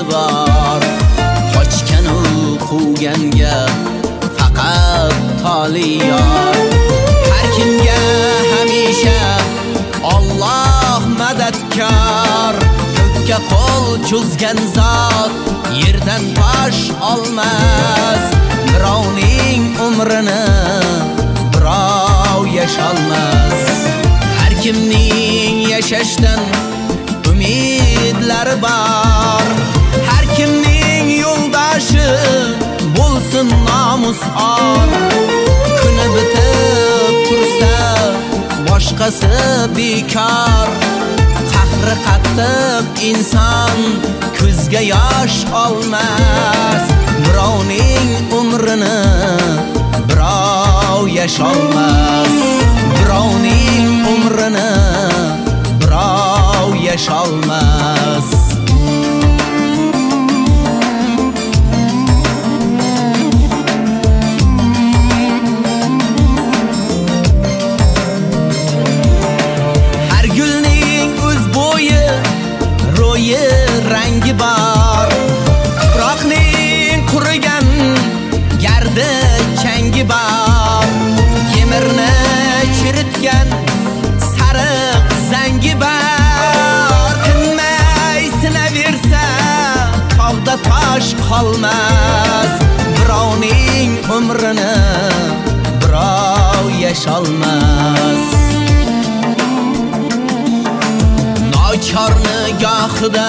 mevasi bor. Qochganu quvganga faqat toliyor. Har kimga hamisha Alloh madadkor. Ko'kka qo'l cho'zgan zot yerdan tosh olmas. Birovning umrini birov yasholmas. Har kimning yashashdan umidlari bor. Har kimning yo'ldoshi bo'lsin nomus or. Kuni bitib tursa boshqasi bekor. Qahri qattiq inson ko'zga yosh olmas. Birovning umrini birov yasholmas. Birovning umrini birov yasholmas. Har gulning o'z bo'yi, ro'yi, rangi bor. Tuproqning qurigan gardi changi bor. Temirni chiritgan sariq zangi bor. Tinmay sinaversa tog'da tosh qolmas. Birovning umrini birov yasholmas. Nochorni gohida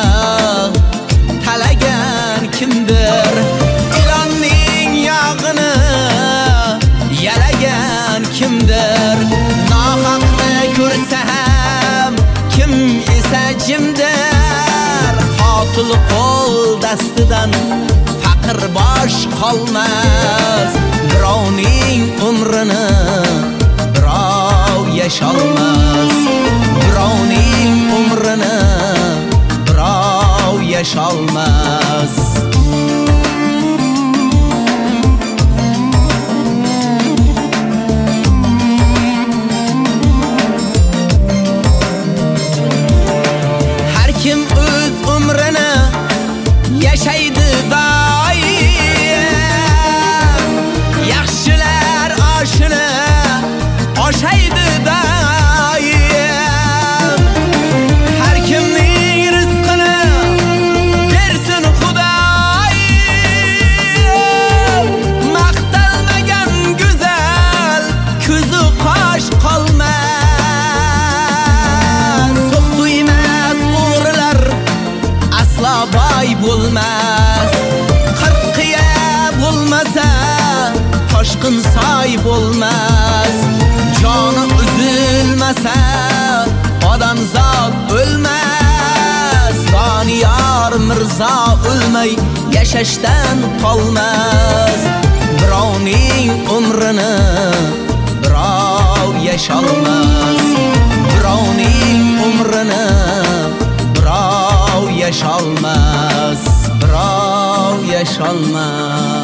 talagan kimdir. Ilonning yog'ini yalagan kimdir. Nohaqni ko'rsa ham kim esa jimdir. Qotil qo'l dastidan faqir bosh qolmas. Birovning umrini birov yasholmas. Birovning umrini birov yasholmas. Har kim o'z umrini yashaydi doim. Yaxshilar oshini oshaydi doim. Har kimning rizqini bersin Xudoyim. Maqtalmagan go'zal ko'zi qosh qolmas. So'qtuymas o'g'rilar aslo boy bo'lmas. Qirqiya bo'lmasa toshqin soy bo'lmas. Joni uzilmasa odamzod o'lmas. Doniyor Mirzo o'lmay yashashdan qolmas. Birovning umrini birov yasholmas. Birovning umrini birov yasholmas. Birov yasholmas.